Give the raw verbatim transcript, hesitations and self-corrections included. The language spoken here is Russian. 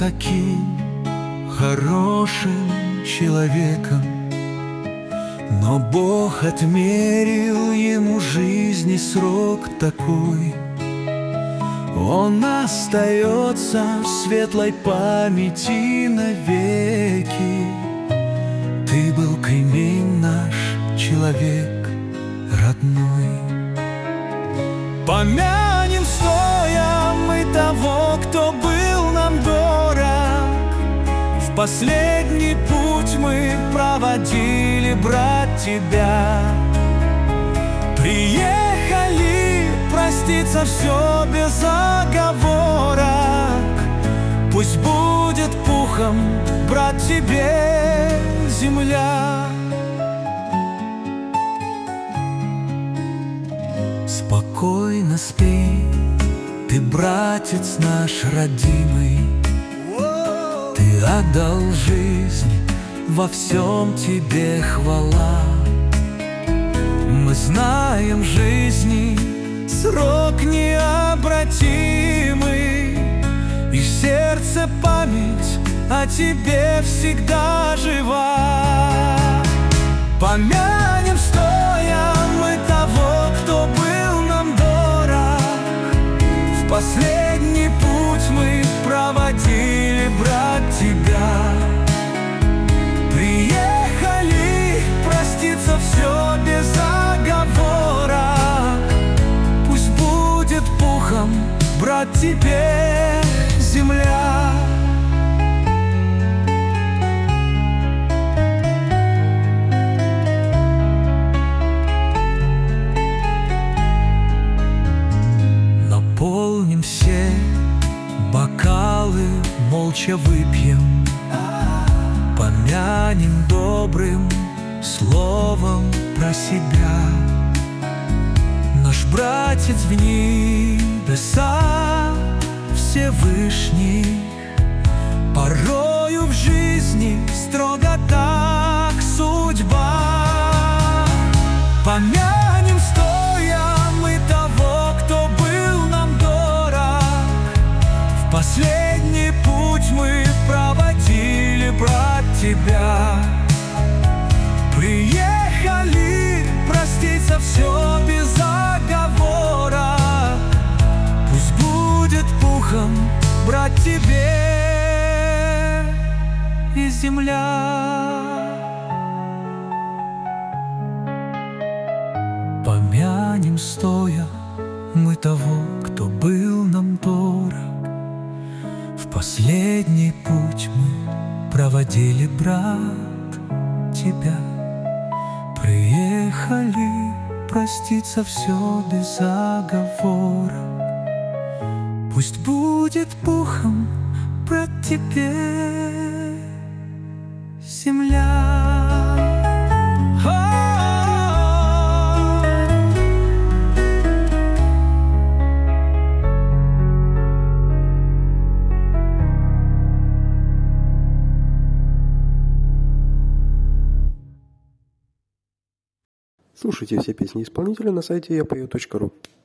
таким хорошим человеком, но Бог отмерил ему жизни срок такой. Он остается в светлой памяти навеки. Ты был кремень наш, человек родной. Помянем стоя мы того, кто был нам дорог. В последний путь мы проводили, брат, тебя. Приехали проститься, все без оговорок. Пусть будет пухом, брат, тебе земля. Спокойно спи, ты, братец наш родимый. Ты отдал жизнь, во всем тебе хвала. Мы знаем жизни срок необратимый, и в сердце память о тебе всегда жива. Помянем стоя мы того, кто был нам дорог. В последний путь мы проводили, брат, тебя. Приехали проститься, все без оговорок. Пусть будет пухом, брат, тебе земля. Наполним все бокалы, молча выпьем, помянем добрым словом про себя. Наш братец в небесах Всевышний, порою в жизни строго так судьба. Помянем стоя мы того, кто был нам дорог. В последний путь мы проводили, брат, тебя. Приехали проститься, все без оговорок. Пусть будет пухом, брат, тебе и земля. Помянем стоя мы того, кто был нам дорог. В последний путь мы проводили, брат, тебя. Приехали проститься, все без оговорок. Пусть будет пухом, брат, тебе земля. Слушайте все песни исполнителя на сайте я пою точка ру.